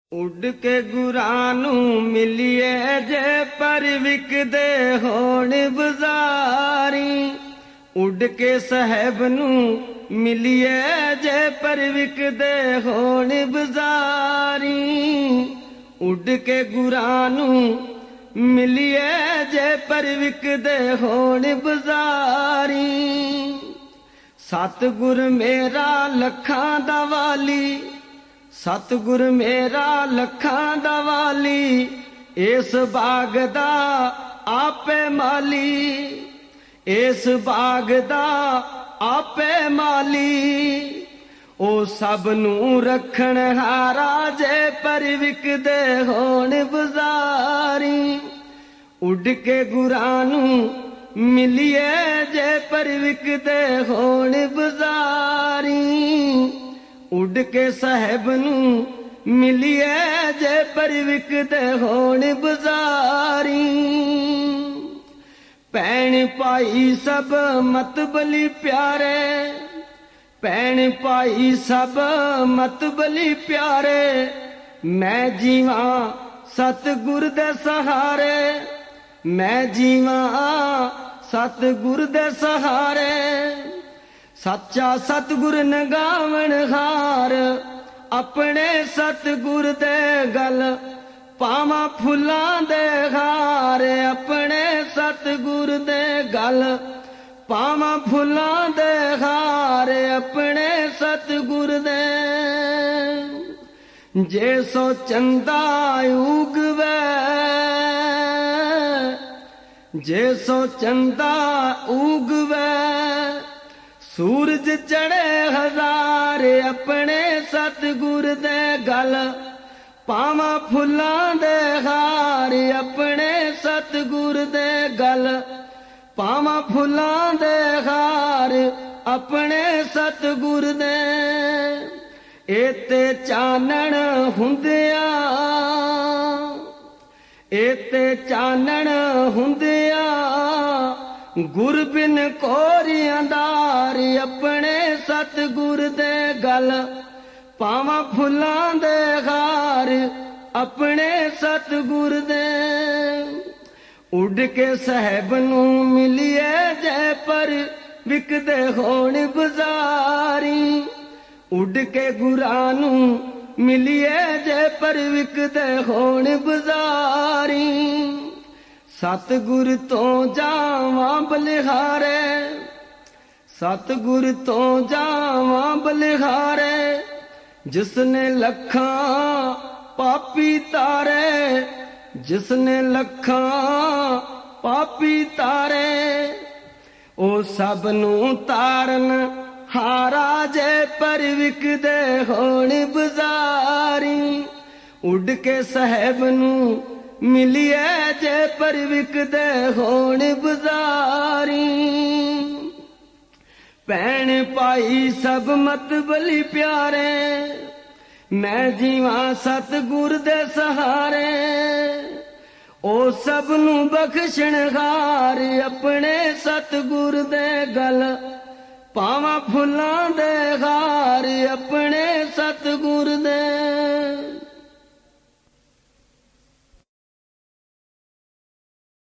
ਉੱਡ ਕੇ ਗੁਰਾਂ ਨੂੰ ਮਿਲੀਏ ਜੇ ਪਰ ਵਿਕਦੇ ਹੋਣ ਬਜ਼ਾਰੀ। ਉੱਡ ਕੇ ਸਾਹਿਬ ਨੂੰ ਮਿਲੀਏ ਜੇ ਪਰ ਵਿਕਦੇ ਹੋਣ ਬਜ਼ਾਰੀ। ਉੱਡ ਕੇ ਗੁਰਾਂ ਨੂੰ ਮਿਲੀਏ ਜੇ ਪਰ ਵਿਕਦੇ ਹੋਣ ਬਜ਼ਾਰੀ। ਸਤਿਗੁਰ ਮੇਰਾ ਲੱਖਾਂ ਦਾ ਵਾਲੀ, ਸਤਿਗੁਰ ਮੇਰਾ ਲੱਖਾਂ ਦਾ ਵਾਲੀ, ਇਸ ਬਾਗ ਦਾ ਆਪੇ ਮਾਲੀ, ਇਸ ਬਾਗ ਦਾ ਆਪੇ ਮਾਲੀ। ਉਹ ਸਭ ਨੂੰ ਰੱਖਣ ਹਾਰਾ ਜੇ ਪਰ ਵਿਕਦੇ ਹੋਣ ਬਜ਼ਾਰੀ। ਉੱਡ ਕੇ ਗੁਰਾਂ ਨੂੰ ਮਿਲੀਏ ਜੇ ਪਰ ਵਿਕਦੇ ਹੋਣ ਬਜ਼ਾਰੀ। ਉੱਡ ਕੇ ਸਾਹਿਬ ਨੂੰ ਮਿਲੀਏ ਜੇ ਪਰ ਵਿਕਦੇ ਹੋਣ ਬਜ਼ਾਰੀ। ਭੈਣ ਭਾਈ ਸਭ ਮਤਬਲੀ ਪਿਆਰੇ, ਭੈਣ ਭਾਈ ਸਭ ਮਤਬਲੀ ਪਿਆਰੇ। ਮੈਂ ਜੀਵਾਂ ਸਤਿਗੁਰ ਦੇ ਸਹਾਰੇ, ਮੈਂ ਜੀਵਾਂ ਸਤਿਗੁਰ ਦੇ ਸਹਾਰੇ। ਸੱਚਾ ਸਤਿਗੁਰ ਨਗਾਵਣ ਹਾਰ, ਆਪਣੇ ਸਤਿਗੁਰ ਦੇ ਗਲ ਪਾਵਾਂ ਫੁੱਲਾਂ ਦੇ ਹਾਰ। ਆਪਣੇ ਸਤਿਗੁਰ ਦੇ ਗਲ ਪਾਵਾਂ ਫੁੱਲਾਂ ਦੇ ਹਾਰ। ਆਪਣੇ ਸਤਿਗੁਰ ਦੇ ਜੇ ਸੋ ਚੰਦਾ ਉਗਵੇ, ਜੇ ਸੋ ਚੰਦਾ ਉਗਵੇ, ਸੂਰਜ ਚੜੇ ਹਜ਼ਾਰ। ਆਪਣੇ ਸਤਿਗੁਰ ਦੇ ਗਲ ਪਾਵਾਂ ਫੁੱਲਾਂ ਦੇ ਹਾਰ। ਆਪਣੇ ਸਤਿਗੁਰ ਦੇ ਗਲ ਪਾਵਾਂ ਫੁੱਲਾਂ ਦੇ ਹਾਰ। ਆਪਣੇ ਸਤਿਗੁਰ ਦੇ ਏਤੇ ਚਾਨਣ ਹੁੰਦਿਆਂ, ਏਤੇ ਚਾਨਣ ਹੁੰਦਿਆਂ, ਗੁਰ ਬਿਨ ਕੋਰੀ ਅੰਧਾਰ। ਆਪਣੇ ਸਤਿਗੁਰ ਦੇ ਗਲ ਪਾਵਾਂ ਫੁੱਲਾਂ ਦੇ ਹਾਰ। ਆਪਣੇ ਸਤਿਗੁਰ ਦੇ ਉੱਡ ਕੇ ਸਾਹਿਬ ਨੂੰ ਮਿਲੀਏ ਜੇ ਪਰ ਵਿਕਦੇ ਹੋਣ ਬਜ਼ਾਰੀ। ਉੱਡ ਕੇ ਗੁਰਾਂ ਨੂੰ ਮਿਲੀਏ ਜੇ ਪਰ ਵਿਕਦੇ ਹੋਣ ਬਜ਼ਾਰੀ। ਸਤਿਗੁਰ ਤੋਂ ਜਾਵਾਂ ਬਲਿਹਾਰੇ, ਸਤਿਗੁਰ ਤੋਂ ਜਾਵਾਂ ਬਲਿਹਾਰੇ। ਜਿਸਨੇ ਲੱਖਾਂ ਪਾਪੀ ਤਾਰੇ, ਜਿਸਨੇ ਲੱਖਾਂ ਪਾਪੀ ਤਾਰੇ। ਉਹ ਸਭ ਨੂੰ ਤਾਰਨ ਹਾਰਾ ਜੇ ਪਰ ਵਿਕਦੇ ਹੋਣ ਬਜ਼ਾਰੀ। ਉੱਡ ਕੇ ਸਾਹਿਬ ਨੂੰ ਮਿਲੀਏ ਜੇ ਪਰ ਵਿਕਦੇ ਹੋਣ ਬਜ਼ਾਰੀ। ਭੈਣ ਭਾਈ ਸਭ ਮਤਬਲੀ ਪਿਆਰੇ, ਮੈਂ ਜੀਵਾਂ ਸਤਿਗੁਰ ਦੇ ਸਹਾਰੇ। ਉਹ ਸਭ ਨੂੰ ਬਖਸ਼ਣ ਹਾਰ। ਆਪਣੇ ਸਤਿਗੁਰ ਦੇ ਗਲ ਪਾਵਾਂ ਫੁੱਲਾਂ ਦੇ ਹਾਰ। ਆਪਣੇ ਸਤਿਗੁਰ ਦੇ